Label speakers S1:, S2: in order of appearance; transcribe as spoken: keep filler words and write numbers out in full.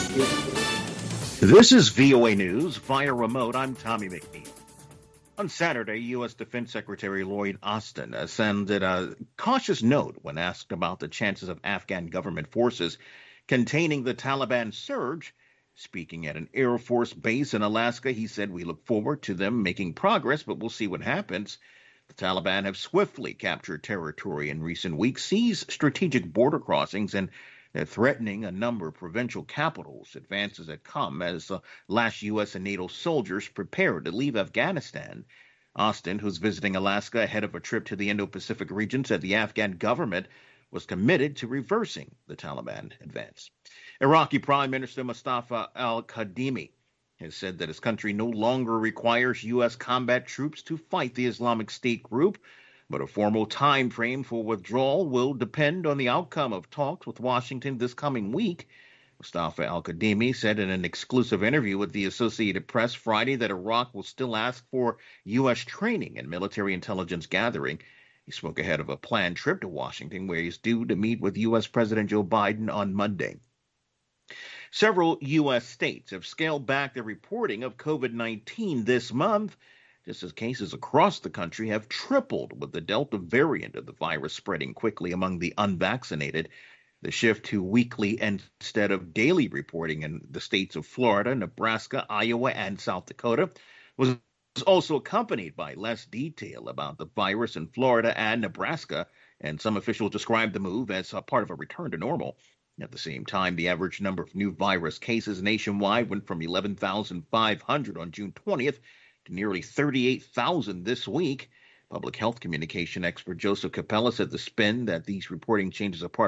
S1: This is V O A News via remote. I'm Tommy McNeil. On Saturday, U S. Defense Secretary Lloyd Austin sent a cautious note when asked about the chances of Afghan government forces containing the Taliban surge. Speaking at an Air Force base in Alaska, he said, "We look forward to them making progress, but we'll see what happens." The Taliban have swiftly captured territory in recent weeks, seized strategic border crossings, and they're threatening a number of provincial capitals. Advances that come as uh, last U S and NATO soldiers prepare to leave Afghanistan. Austin, who's visiting Alaska ahead of a trip to the Indo-Pacific region, said the Afghan government was committed to reversing the Taliban advance. Iraqi Prime Minister Mustafa al-Kadhimi has said that his country no longer requires U S combat troops to fight the Islamic State group, but a formal time frame for withdrawal will depend on the outcome of talks with Washington this coming week. Mustafa al-Kadhimi said in an exclusive interview with the Associated Press Friday that Iraq will still ask for U S training and military intelligence gathering. He spoke ahead of a planned trip to Washington, where he's due to meet with U S. President Joe Biden on Monday. Several U S states have scaled back their reporting of COVID nineteen this month, just as cases across the country have tripled with the Delta variant of the virus spreading quickly among the unvaccinated. The shift to weekly instead of daily reporting in the states of Florida, Nebraska, Iowa, and South Dakota was also accompanied by less detail about the virus in Florida and Nebraska, and some officials described the move as a part of a return to normal. At the same time, the average number of new virus cases nationwide went from eleven thousand five hundred on June twentieth to nearly thirty-eight thousand this week. Public health communication expert Joseph Capella said the spin that these reporting changes are part